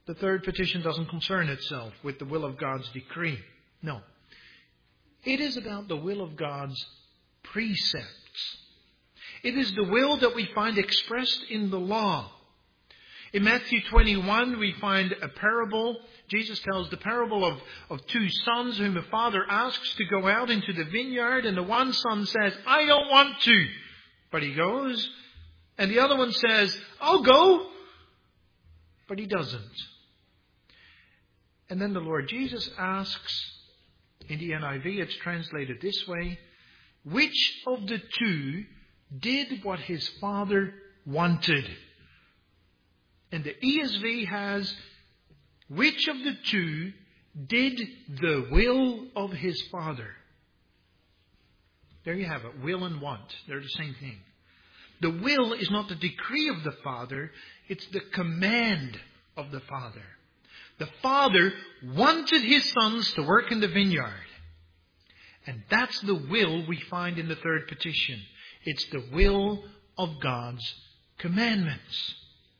The third petition doesn't concern itself with the will of God's decree. No. It is about the will of God's precepts. It is the will that we find expressed in the law. In Matthew 21, we find a parable. Jesus tells the parable of two sons whom a father asks to go out into the vineyard. And the one son says, I don't want to. But he goes. And the other one says, I'll go. But he doesn't. And then the Lord Jesus asks, in the NIV it's translated this way, which of the two did what his father wanted? And the ESV has, which of the two did the will of his father? There you have it. Will and want. They're the same thing. The will is not the decree of the Father. It's the command of the Father. The Father wanted His sons to work in the vineyard. And that's the will we find in the third petition. It's the will of God's commandments.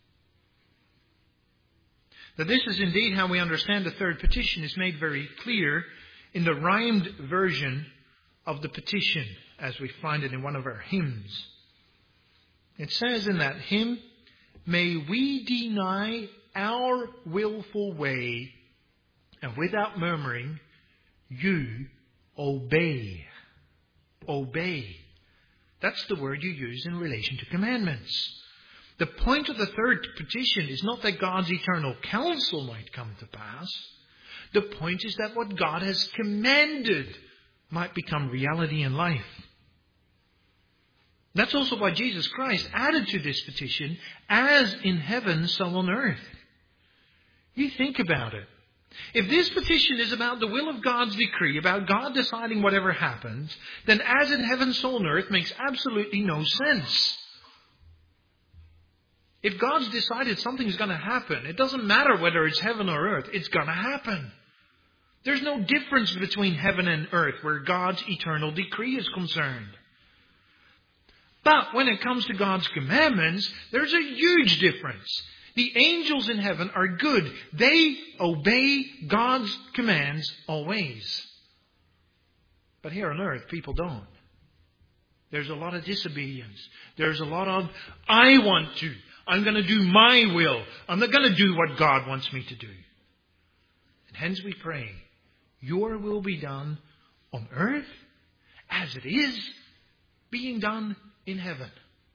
Now this is indeed how we understand the third petition. Is made very clear in the rhymed version of the petition, as we find it in one of our hymns. It says in that hymn, may we deny our willful way, and without murmuring, you obey. Obey. That's the word you use in relation to commandments. The point of the third petition is not that God's eternal counsel might come to pass. The point is that what God has commanded might become reality in life. That's also why Jesus Christ added to this petition, as in heaven, so on earth. You think about it. If this petition is about the will of God's decree, about God deciding whatever happens, then as in heaven, so on earth makes absolutely no sense. If God's decided something's going to happen, it doesn't matter whether it's heaven or earth, it's going to happen. There's no difference between heaven and earth where God's eternal decree is concerned. But when it comes to God's commandments, there's a huge difference. The angels in heaven are good. They obey God's commands always. But here on earth, people don't. There's a lot of disobedience. There's a lot of, I want to. I'm going to do my will. I'm not going to do what God wants me to do. And hence we pray, your will be done on earth as it is being done in heaven.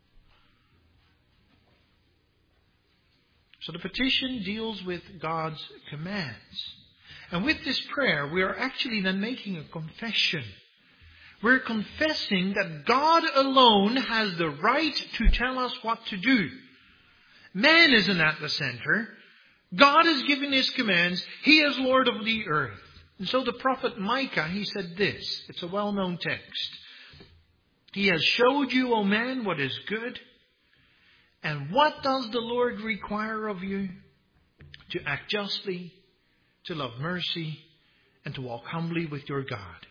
So the petition deals with God's commands. And with this prayer, we are actually then making a confession. We're confessing that God alone has the right to tell us what to do. Man isn't at the center. God has given His commands. He is Lord of the earth. And so the prophet Micah, he said this. It's a well-known text. He has showed you, O man, what is good. And what does the Lord require of you? To act justly, to love mercy, and to walk humbly with your God.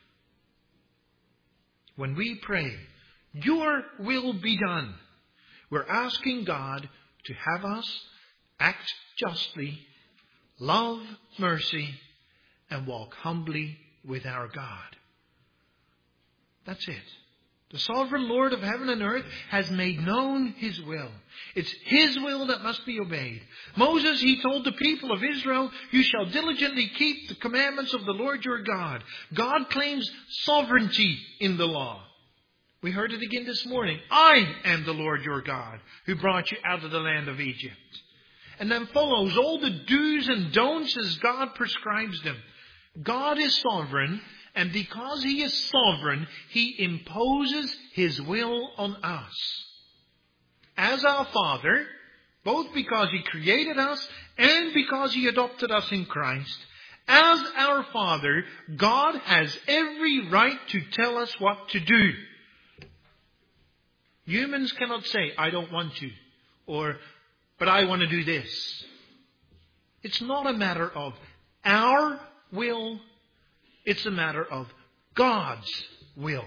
When we pray, your will be done, we're asking God to have us act justly, love mercy, and walk humbly with our God. That's it. The sovereign Lord of heaven and earth has made known His will. It's His will that must be obeyed. Moses, he told the people of Israel, you shall diligently keep the commandments of the Lord your God. God claims sovereignty in the law. We heard it again this morning. I am the Lord your God who brought you out of the land of Egypt. And then follows all the do's and don'ts as God prescribes them. God is sovereign. And because He is sovereign, He imposes His will on us. As our Father, both because He created us and because He adopted us in Christ, as our Father, God has every right to tell us what to do. Humans cannot say, I don't want to, or, but I want to do this. It's not a matter of our will. It's a matter of God's will.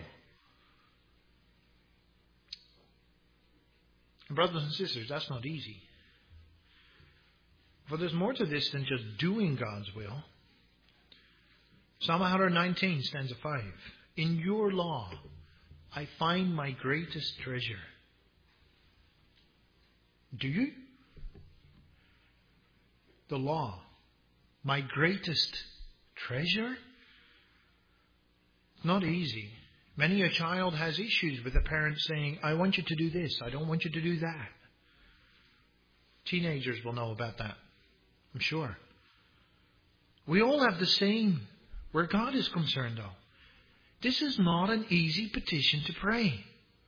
Brothers and sisters, that's not easy. For there's more to this than just doing God's will. Psalm 119, stanza 5. In your law, I find my greatest treasure. Do you? The law, my greatest treasure? It's not easy. Many a child has issues with the parents saying, I want you to do this, I don't want you to do that. Teenagers will know about that, I'm sure. We all have the same where God is concerned, though. This is not an easy petition to pray.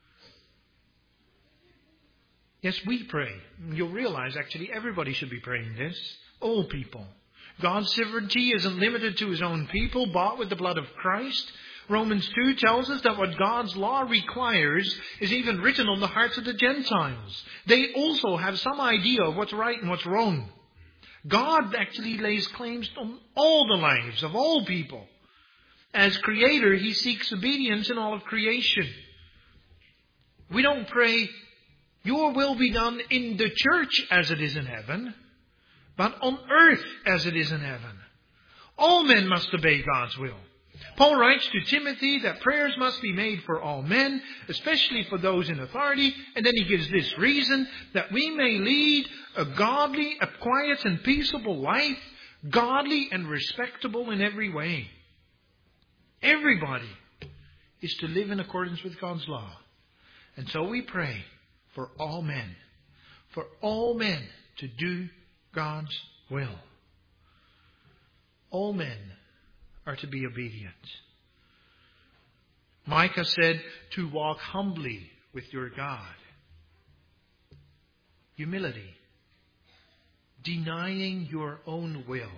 Yes, we pray. You'll realize, actually, everybody should be praying this. All people. God's sovereignty isn't limited to His own people, bought with the blood of Christ. Romans 2 tells us that what God's law requires is even written on the hearts of the Gentiles. They also have some idea of what's right and what's wrong. God actually lays claims on all the lives of all people. As Creator, He seeks obedience in all of creation. We don't pray, your will be done in the church as it is in heaven, but on earth as it is in heaven. All men must obey God's will. Paul writes to Timothy that prayers must be made for all men, especially for those in authority. And then he gives this reason, that we may lead a godly, a quiet and peaceable life, godly and respectable in every way. Everybody is to live in accordance with God's law. And so we pray for all men to do God's will. All men are to be obedient. Micah said to walk humbly with your God. Humility. Denying your own will.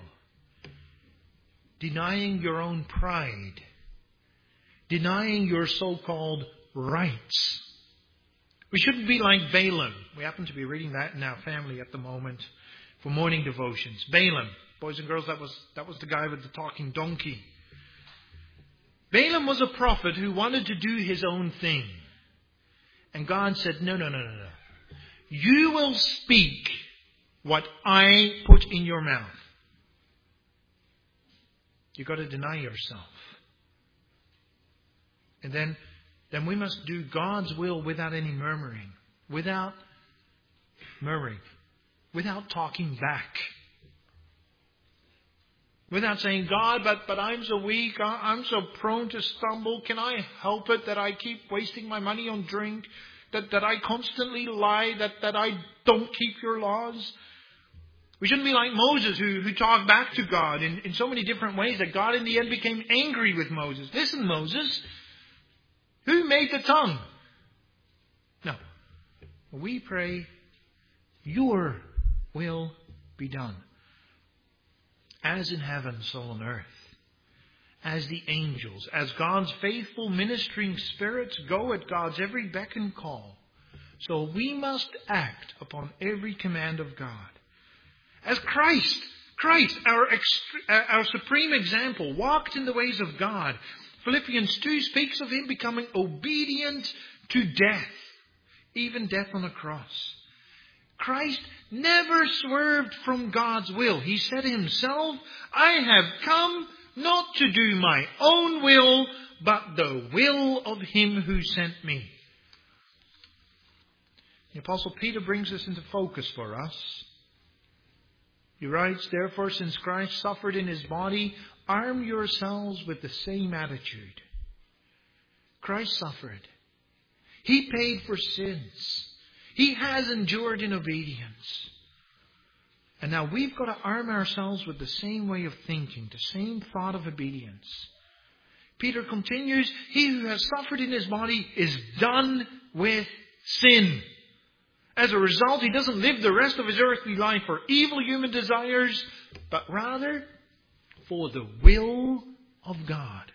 Denying your own pride. Denying your so-called rights. We shouldn't be like Balaam. We happen to be reading that in our family at the moment for morning devotions. Balaam. Boys and girls, that was the guy with the talking donkey. Balaam was a prophet who wanted to do his own thing. And God said, no. You will speak what I put in your mouth. You've got to deny yourself. And then we must do God's will without any murmuring. Without talking back. Without saying, God, but I'm so weak, I'm so prone to stumble. Can I help it that I keep wasting my money on drink? That I constantly lie? That I don't keep your laws? We shouldn't be like Moses who talked back to God in so many different ways that God in the end became angry with Moses. Listen, Moses, who made the tongue? No. We pray, your will be done. As in heaven, so on earth. As the angels, as God's faithful ministering spirits go at God's every beck and call, so we must act upon every command of God. As Christ, our supreme example, walked in the ways of God. Philippians 2 speaks of Him becoming obedient to death, even death on a cross. Christ never swerved from God's will. He said Himself, I have come not to do my own will, but the will of Him who sent me. The Apostle Peter brings this into focus for us. He writes, therefore, since Christ suffered in His body, arm yourselves with the same attitude. Christ suffered. He paid for sins. He has endured in obedience. And now we've got to arm ourselves with the same way of thinking, the same thought of obedience. Peter continues, he who has suffered in his body is done with sin. As a result, he doesn't live the rest of his earthly life for evil human desires, but rather for the will of God.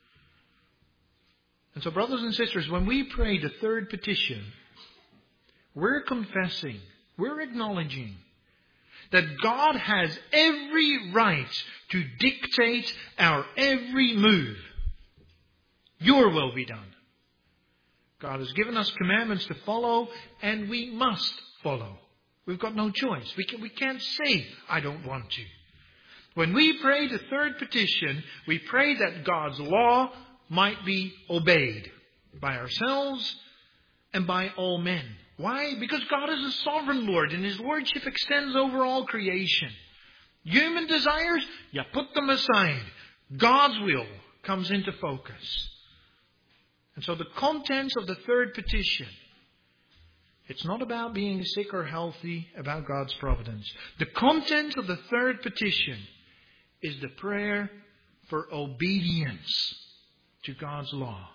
And so, brothers and sisters, when we pray the third petition, we're confessing, we're acknowledging that God has every right to dictate our every move. Your will be done. God has given us commandments to follow, and we must follow We've got no choice. We can't say, I don't want to. When we pray the third petition, we pray that God's law might be obeyed by ourselves and by all men. Why? Because God is a sovereign Lord and His lordship extends over all creation. Human desires, you put them aside. God's will comes into focus. And so the contents of the third petition, it's not about being sick or healthy, about God's providence. The contents of the third petition is the prayer for obedience to God's law.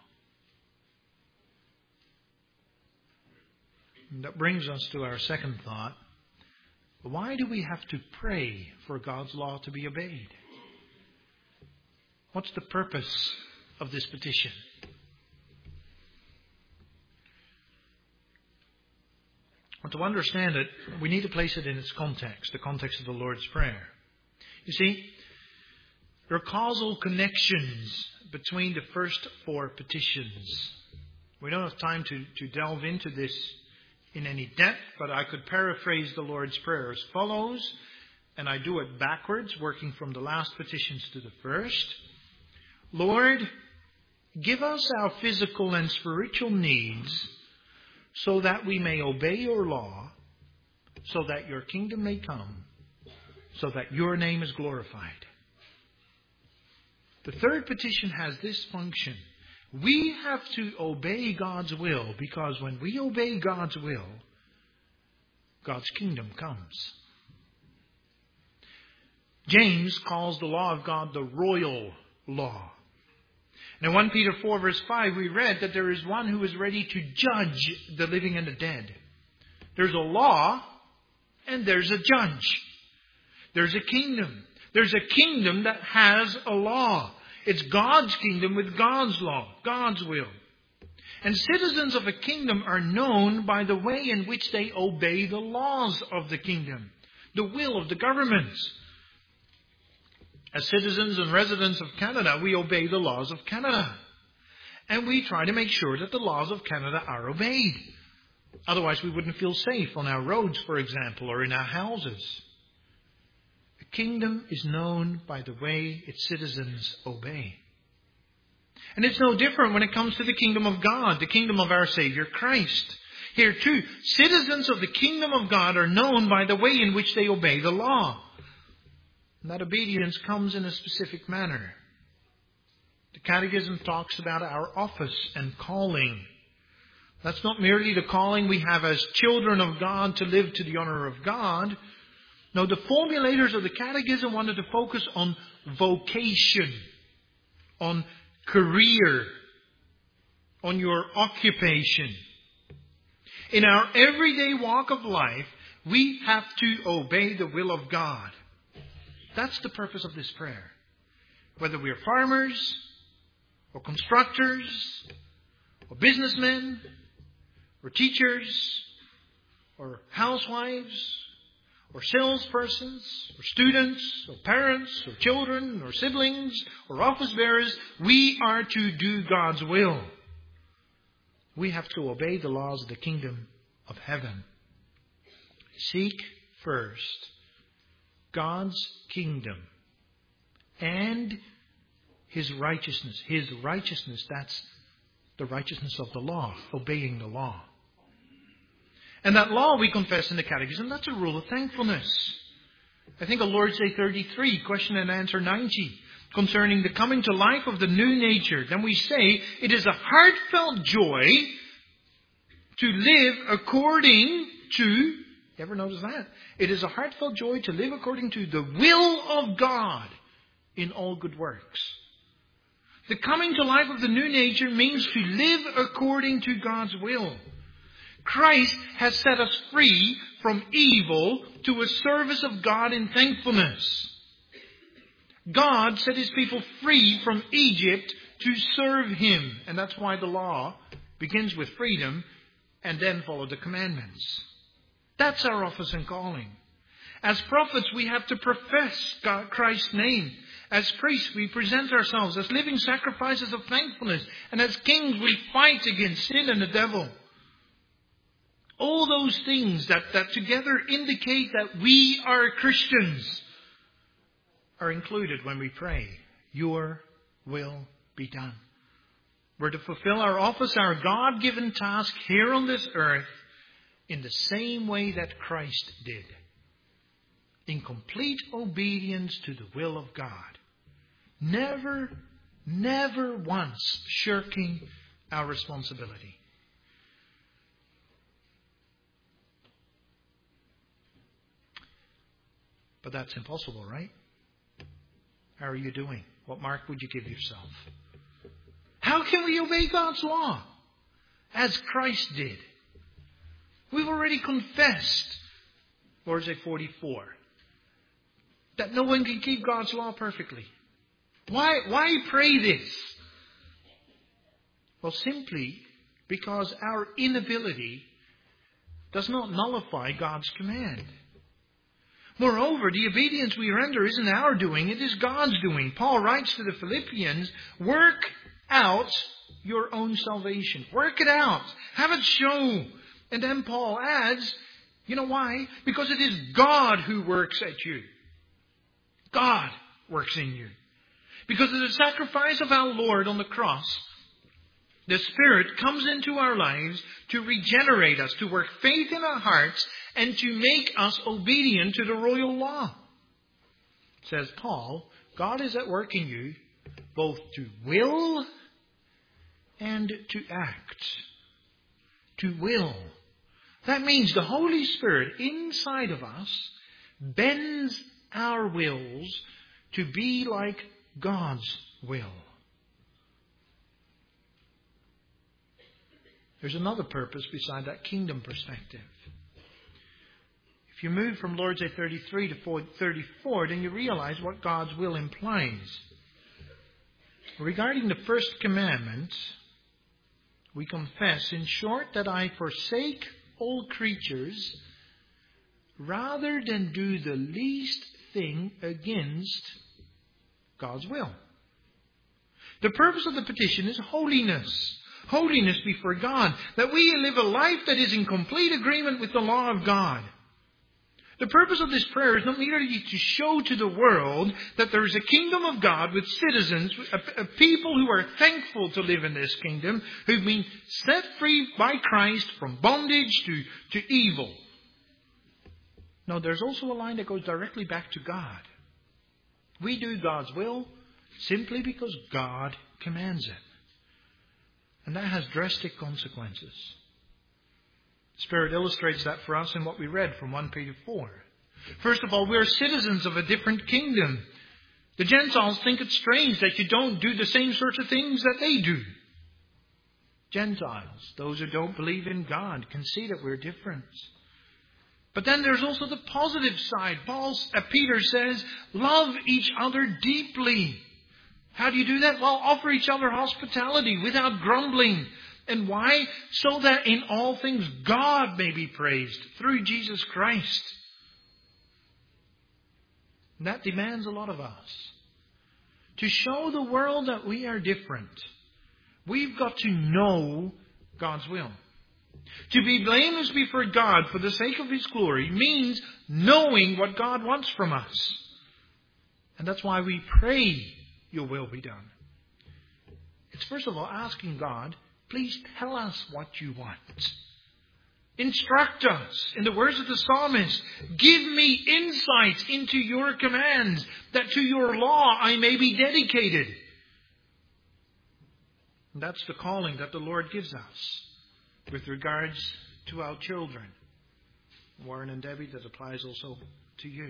And that brings us to our second thought. Why do we have to pray for God's law to be obeyed? What's the purpose of this petition? Well, to understand it, we need to place it in its context, the context of the Lord's Prayer. You see, there are causal connections between the first four petitions. We don't have time to delve into this in any depth, but I could paraphrase the Lord's Prayer as follows, and I do it backwards, working from the last petitions to the first. Lord, give us our physical and spiritual needs so that we may obey your law, so that your kingdom may come, so that your name is glorified. The third petition has this function. We have to obey God's will, because when we obey God's will, God's kingdom comes. James calls the law of God the royal law. Now, 1 Peter 4 verse 5, we read that there is one who is ready to judge the living and the dead. There's a law and there's a judge. There's a kingdom. There's a kingdom that has a law. It's God's kingdom with God's law, God's will. And citizens of a kingdom are known by the way in which they obey the laws of the kingdom, the will of the governments. As citizens and residents of Canada, we obey the laws of Canada. And we try to make sure that the laws of Canada are obeyed. Otherwise, we wouldn't feel safe on our roads, for example, or in our houses. A kingdom is known by the way its citizens obey. And it's no different when it comes to the kingdom of God, the kingdom of our Savior Christ. Here too, citizens of the kingdom of God are known by the way in which they obey the law. And that obedience comes in a specific manner. The Catechism talks about our office and calling. That's not merely the calling we have as children of God to live to the honor of God. No, the formulators of the Catechism wanted to focus on vocation, on career, on your occupation. In our everyday walk of life, we have to obey the will of God. That's the purpose of this prayer. Whether we are farmers, or constructors, or businessmen, or teachers, or housewives, or salespersons, or students, or parents, or children, or siblings, or office bearers, we are to do God's will. We have to obey the laws of the kingdom of heaven. Seek first God's kingdom and His righteousness. His righteousness, that's the righteousness of the law, obeying the law. And that law we confess in the Catechism, that's a rule of thankfulness. I think of Lord's Day 33, question and answer 90, concerning the coming to life of the new nature. Then we say, it is a heartfelt joy to live according to, you ever notice that? It is a heartfelt joy to live according to the will of God in all good works. The coming to life of the new nature means to live according to God's will. Christ has set us free from evil to a service of God in thankfulness. God set His people free from Egypt to serve Him. And that's why the law begins with freedom and then follow the commandments. That's our office and calling. As prophets, we have to profess Christ's name. As priests, we present ourselves as living sacrifices of thankfulness. And as kings, we fight against sin and the devil. All those things that together indicate that we are Christians are included when we pray. Your will be done. We're to fulfill our office, our God-given task here on this earth in the same way that Christ did. In complete obedience to the will of God. Never once shirking our responsibility. But that's impossible, right? How are you doing? What mark would you give yourself? How can we obey God's law as Christ did? We've already confessed, Lord's Day 44, that no one can keep God's law perfectly. Why pray this? Well, simply because our inability does not nullify God's command. Moreover, the obedience we render isn't our doing, it is God's doing. Paul writes to the Philippians, work out your own salvation. Work it out. Have it show. And then Paul adds, you know why? Because it is God who works at you. God works in you. Because of the sacrifice of our Lord on the cross, the Spirit comes into our lives to regenerate us, to work faith in our hearts, and to make us obedient to the royal law. Says Paul, God is at work in you, both to will and to act. To will. That means the Holy Spirit inside of us bends our wills to be like God's will. There's another purpose beside that kingdom perspective. If you move from Lord's Day 33 to 34, then you realize what God's will implies. Regarding the first commandment, we confess, in short, that I forsake all creatures rather than do the least thing against God's will. The purpose of the petition is holiness. Holiness before God. That we live a life that is in complete agreement with the law of God. The purpose of this prayer is not merely to show to the world that there is a kingdom of God with citizens, a people who are thankful to live in this kingdom, who've been set free by Christ from bondage to evil. No, there's also a line that goes directly back to God. We do God's will simply because God commands it. And that has drastic consequences. Spirit illustrates that for us in what we read from 1 Peter 4. First of all, we are citizens of a different kingdom. The Gentiles think it's strange that you don't do the same sorts of things that they do. Gentiles, those who don't believe in God, can see that we're different. But then there's also the positive side. Peter says, love each other deeply. How do you do that? Well, offer each other hospitality without grumbling. And why? So that in all things God may be praised through Jesus Christ. And that demands a lot of us. To show the world that we are different, we've got to know God's will. To be blameless before God for the sake of His glory means knowing what God wants from us. And that's why we pray, your will be done. It's first of all asking God, please tell us what you want. Instruct us. In the words of the psalmist, give me insights into your commands, that to your law I may be dedicated. And that's the calling that the Lord gives us with regards to our children. Warren and Debbie, that applies also to you.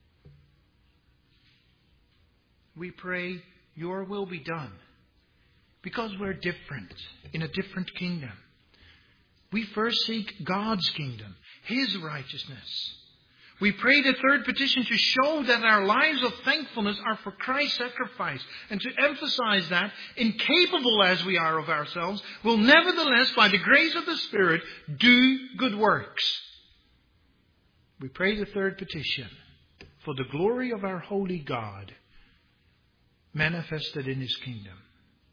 We pray, your will be done. Because we're different, in a different kingdom. We first seek God's kingdom, His righteousness. We pray the third petition to show that our lives of thankfulness are for Christ's sacrifice. And to emphasize that, incapable as we are of ourselves, will nevertheless, by the grace of the Spirit, do good works. We pray the third petition for the glory of our holy God manifested in His kingdom.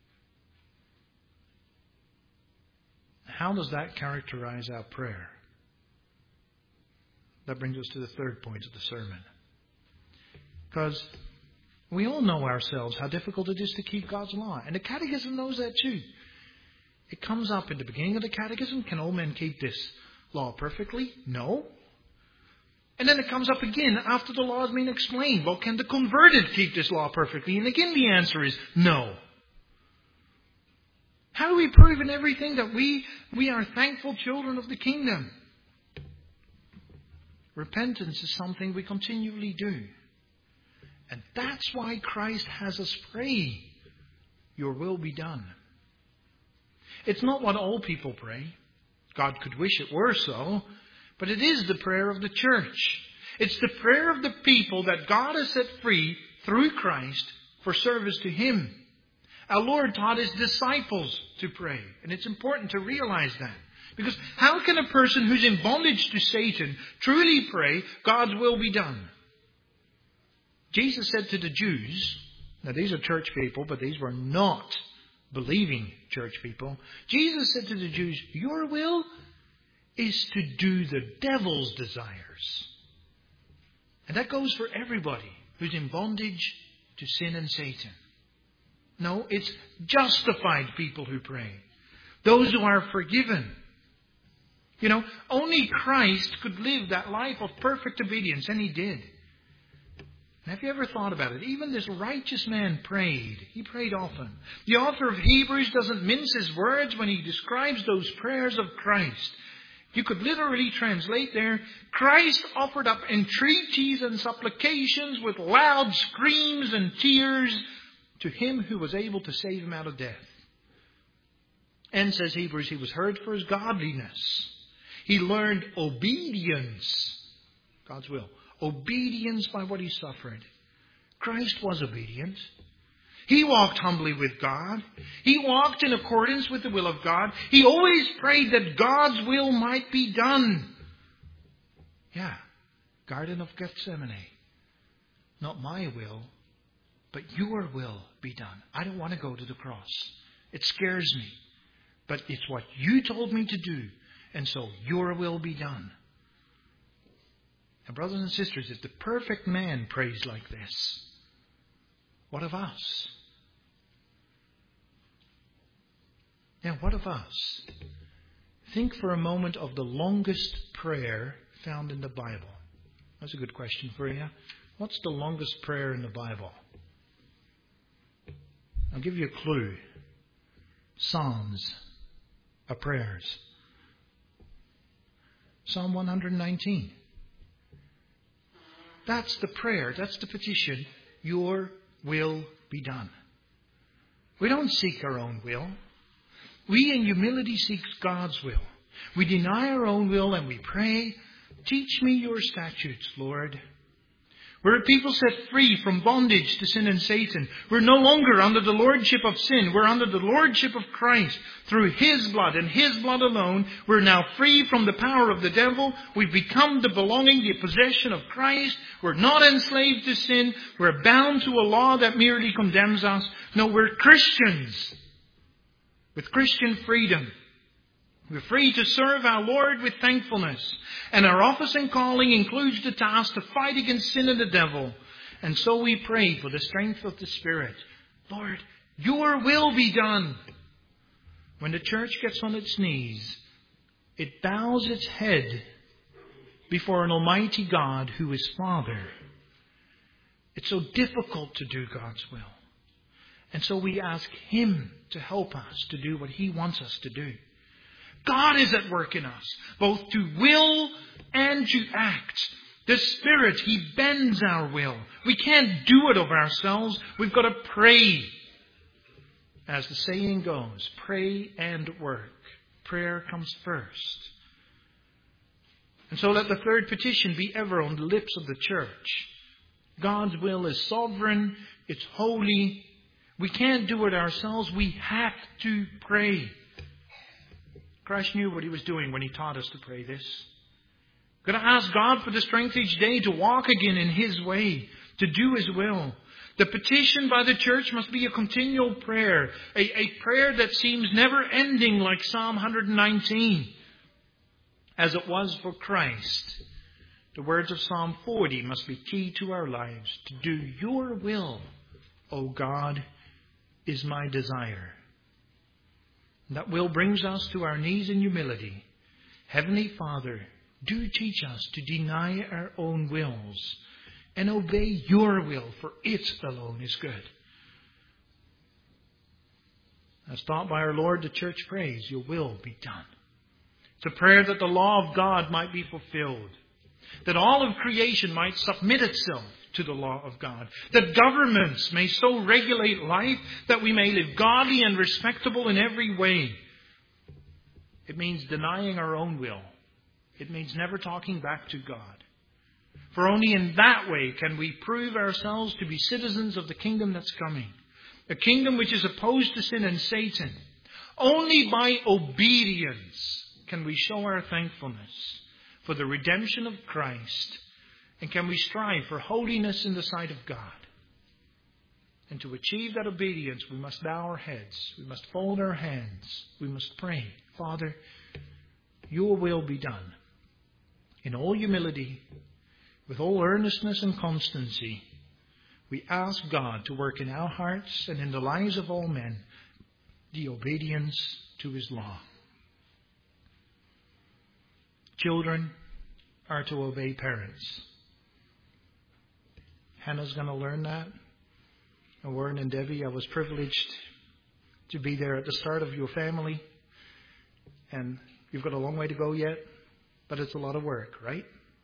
How does that characterize our prayer? That brings us to the third point of the sermon. Because we all know ourselves how difficult it is to keep God's law. And the Catechism knows that too. It comes up in the beginning of the Catechism. Can all men keep this law perfectly? No. And then it comes up again after the law has been explained. Well, can the converted keep this law perfectly? And again the answer is no. How do we prove in everything that we are thankful children of the kingdom? Repentance is something we continually do. And that's why Christ has us pray, your will be done. It's not what all people pray. God could wish it were so. But it is the prayer of the church. It's the prayer of the people that God has set free through Christ for service to Him. Our Lord taught His disciples to pray. And it's important to realize that. Because how can a person who's in bondage to Satan truly pray, God's will be done? Jesus said to the Jews, now these are church people, but these were not believing church people. Jesus said to the Jews, your will is to do the devil's desires. And that goes for everybody who's in bondage to sin and Satan. No, it's justified people who pray. Those who are forgiven. You know, only Christ could live that life of perfect obedience, and He did. And have you ever thought about it? Even this righteous man prayed. He prayed often. The author of Hebrews doesn't mince his words when he describes those prayers of Christ. You could literally translate there, Christ offered up entreaties and supplications with loud screams and tears to Him who was able to save him out of death. And says Hebrews, He was heard for His godliness. He learned obedience, God's will. Obedience by what He suffered. Christ was obedient. He walked humbly with God. He walked in accordance with the will of God. He always prayed that God's will might be done. Yeah, Garden of Gethsemane. Not my will, but your will be done. I don't want to go to the cross. It scares me. But it's what you told me to do. And so your will be done. And brothers and sisters, if the perfect man prays like this, what of us? Now, what of us? Think for a moment of the longest prayer found in the Bible. That's a good question for you. What's the longest prayer in the Bible? I'll give you a clue. Psalms are prayers. Psalm 119. That's the prayer. That's the petition. Your will be done. We don't seek our own will. We in humility seek God's will. We deny our own will and we pray, teach me your statutes, Lord. We're a people set free from bondage to sin and Satan. We're no longer under the lordship of sin. We're under the lordship of Christ. Through His blood and His blood alone, we're now free from the power of the devil. We've become the belonging, the possession of Christ. We're not enslaved to sin. We're bound to a law that merely condemns us. No, we're Christians with Christian freedom. We're free to serve our Lord with thankfulness. And our office and calling includes the task to fight against sin and the devil. And so we pray for the strength of the Spirit. Lord, your will be done. When the church gets on its knees, it bows its head before an almighty God who is Father. It's so difficult to do God's will. And so we ask Him to help us to do what He wants us to do. God is at work in us, both to will and to act. The Spirit, He bends our will. We can't do it of ourselves. We've got to pray. As the saying goes, pray and work. Prayer comes first. And so let the third petition be ever on the lips of the church. God's will is sovereign. It's holy. We can't do it ourselves. We have to pray. Christ knew what He was doing when He taught us to pray this. We've got to ask God for the strength each day to walk again in His way, to do His will. The petition by the church must be a continual prayer, a prayer that seems never ending like Psalm 119, as it was for Christ The words of Psalm 40 must be key to our lives. To do your will, O God, is my desire. And that will brings us to our knees in humility. Heavenly Father, do teach us to deny our own wills and obey your will, for it alone is good. As taught by our Lord, the church prays, your will be done. It's a prayer that the law of God might be fulfilled, that all of creation might submit itself to the law of God, that governments may so regulate life that we may live godly and respectable in every way. It means denying our own will. It means never talking back to God. For only in that way can we prove ourselves to be citizens of the kingdom that's coming. A kingdom which is opposed to sin and Satan. Only by obedience can we show our thankfulness for the redemption of Christ. And can we strive for holiness in the sight of God. And to achieve that obedience, we must bow our heads. We must fold our hands. We must pray, Father, your will be done. In all humility, with all earnestness and constancy, we ask God to work in our hearts and in the lives of all men the obedience to his law. Children are to obey parents. Hannah's going to learn that. And Warren and Debbie, I was privileged to be there at the start of your family. And you've got a long way to go yet, but it's a lot of work, right?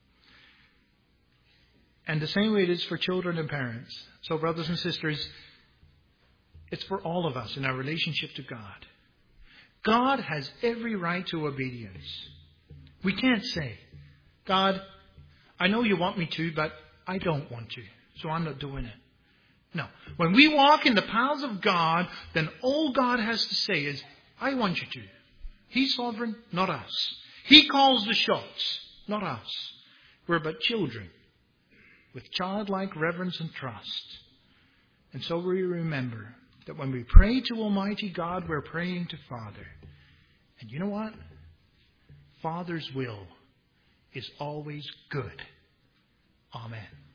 And the same way it is for children and parents. So brothers and sisters, it's for all of us in our relationship to God. God has every right to obedience. We can't say, God, I know you want me to, but I don't want to, so I'm not doing it. No. When we walk in the paths of God, then all God has to say is, I want you to. He's sovereign, not us. He calls the shots, not us. We're but children with childlike reverence and trust. And so we remember that when we pray to Almighty God, we're praying to Father. And you know what? Father's will is always good. Amen.